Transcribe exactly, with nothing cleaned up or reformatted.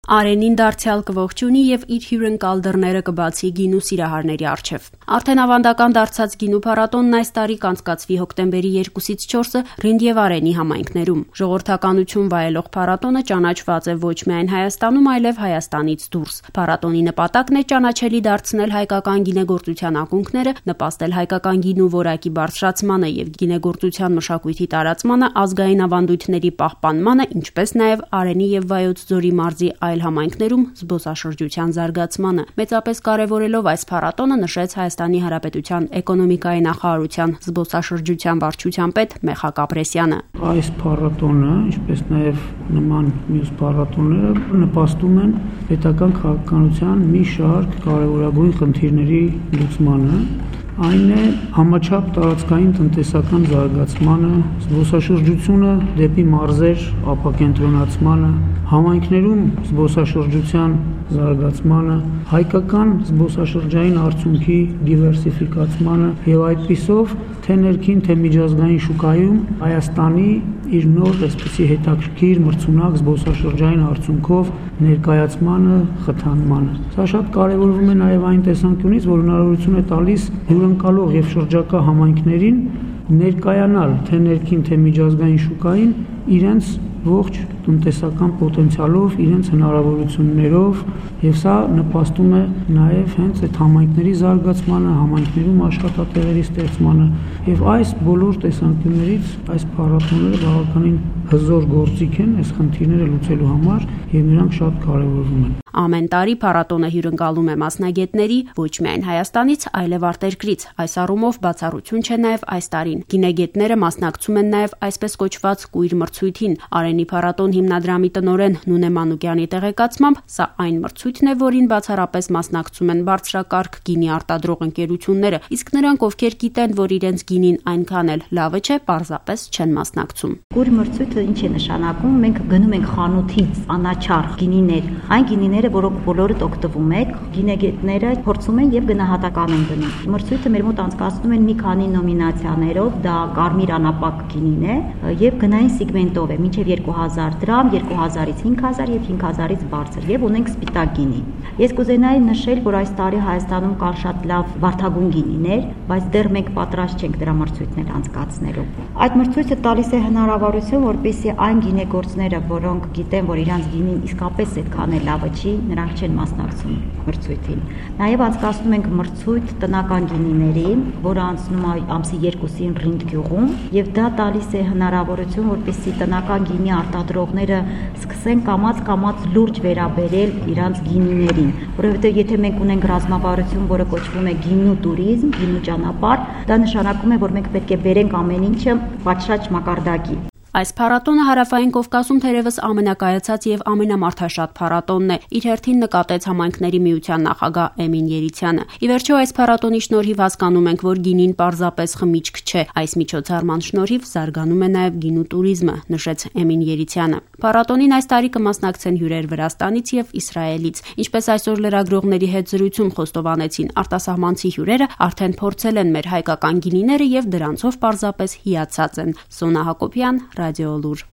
Արենին դարձյալ կողջունի եւ իր հյուրընկալ դռները կբացի գինու սիրահարների առջեւ։ Արդեն ավանդական դարձած գինու փառատոնն այս տարի կանցկացվի հոկտեմբերի երկուսից չորսը Ռինդ եւ Արենի համայնքներում։ Ժողովրդականություն վայելող փառատոնը ճանաչված է ոչ միայն Հայաստանում, այլև Հայաստանից դուրս։ Փառատոնի նպատակն է ճանաչելի դարձնել հայկական գինեգործության ակունքները, նպաստել հայկական գինու որակի բարձրացմանը եւ գինեգործության մշակույթի տարածմանը, ազգային ավանդույթների պահպանմանը, ինչպես նաեւ Արենի եւ Վայոց ձորի մարզի այլ համայնքներում զբոսաշրջության զարգացմանը։ Մեծապես կարևորելով այս փառատոնը նշեց Հայաստանի Հանրապետության էկոնոմիկայի նախարարության զբոսաշրջության վարչության պետ Մեխակ Ապրեսյանը։ Այս փառատոնը, ինչպես նաև նման մյուս փառատոնները, նպաստում են պետական քաղաքականության մի շարք կարևորագույն խնդիրների լուծմանը։ Այն է համաչափ տարածքային տնտեսական զարգացմանը, զբոսաշրջությունը դեպի մարզեր ապակենտրոնացմանը, համայնքներում զբոսաշրջության զարգացմանը, հայկական զբոսաշրջային արդյունքի դիվերսիֆիկացմանը եւ այդպիսով թե ներքին, թե միջազգային շուկայում Հայաստանի իր նոր այսպիսի հետաքրքիր մրցունակ զբոսաշրջային արդյունքով ներկայացմանը, խթանմանը։ Սա շատ կարևորվում է նաև այն տեսանկյունից, որ հնարավորություն է տալիս հյուրընկալող եւ շրջակա համայնքներին ներկայանալ թե ներքին, թե միջազգային շուկային իրենց ողջ տնտեսական պոտենցիալով, իրենց հնարավորություններով, եւ սա նպաստում է նաեւ հենց այդ համայնքների զարգացմանը, համայնքներում աշխատատեղերի ստեղծմանը, եւ այս բոլոր տեսանկյուններից այս փառատոները բավականին հզոր գործիք են այս խնդիրները լուծելու համար եւ նրանք շատ կարեւորվում են։ Ամեն տարի փառատոնը հյուրընկալում է մասնագետների ոչ միայն Հայաստանից, այլև արտերկրից։ Այս առումով բացառություն չէ նաև այս տարին։ Գինեգետները մասնակցում են նաև այսպես կոչված կույր մրցույթին։ Արենի փառատոն հիմնադրամի տնօրեն Նունե Մանուկյանի տեղեկացմամբ, սա այն մրցույթն է, որին բացառապես մասնակցում են բարձրակարգ գինի արտադրող ընկերությունները, իսկ նրանք, ովքեր գիտեն, որ իրենց գինին այնքան էլ լավը չէ, պարզապես չեն մասնակցում։ Կույր մրցույթը ինչ է նշանակում։ Մենք գնում ենք խանութից անաչառ գինիներ, այն գինիները, որոնք բոլորդ օգտվում եք, գինեգետները փորձում են եւ գնահատական են դնում։ Մրցույթը մեր մոտ անցկացնում են մի քանի նոմինացիաներով, դա կարմիր անապակ գինին է եւ գնային սիգմենտով է, մինչեւ երկու հազար դրամ, երկու հազարից հինգ հազար եւ հինգ հազարից բարձր եւ ունենք սպիտակ գինի։ Ես կուզենայի նշել, որ այս տարի Հայաստանում կան շատ լավ վարդագույն գինիներ, բայց դեռ մենք պատրաստ չենք դրա մրցույթներ անցկացնելու։ Այդ մրցույթը տալիս է հնարավորություն, որպեսզի այն գինեգործները, որոնք գիտեն, որ իրանց գինին իսկապես այդքան է լավը չի, նրանք չեն մասնակցում մրցույթին։ Նաև անցկացնում ենք մրցույթ տնական գինիներին, որը անցնում է ամսի երկուսին Ռինդ գյուղում, եւ դա տալիս է հնարավորություն, որպեսզի տնական գինի արտադրողները սկսեն կամաց-կամաց լուրջ վերաբերել իրանց գինիներին, որովհետեւ եթե մենք ունենք ռազմավարություն, որը կոչվում է գինու տուրիզմ, գինու ճանապարհ, դա նշանակում է, որ մենք պետք է բերենք ամեն ինչը պատշաճ մակարդակի։ Այս փառատոնը Հարավային Կովկասում թերևս ամենակայացած եւ ամենամարդաշատ փառատոնն է, իր հերթին նկատեց համայնքների միության նախագահ Էմին Երիցյանը։ Ի վերջո այս փառատոնի շնորհիվ հասկանում ենք, որ գինին պարզապես խմիչք չէ, այս միջոցառման շնորհիվ զարգանում է նաեւ գինու տուրիզմը, նշեց Էմին Երիցյանը։ Փառատոնին այս տարի կմասնակցեն հյուրեր Վրաստանից եւ Իսրայելից։ Ինչպես այսօր լրագրողների հետ զրույցում խոստովանեցին, արտասահմանցի հյուրերը արդեն փորձել են մեր հայկական գինիները եւ դրանցով պարզապես հիացած են։ Սոնա Հակոբյան, Ռադիոլուր։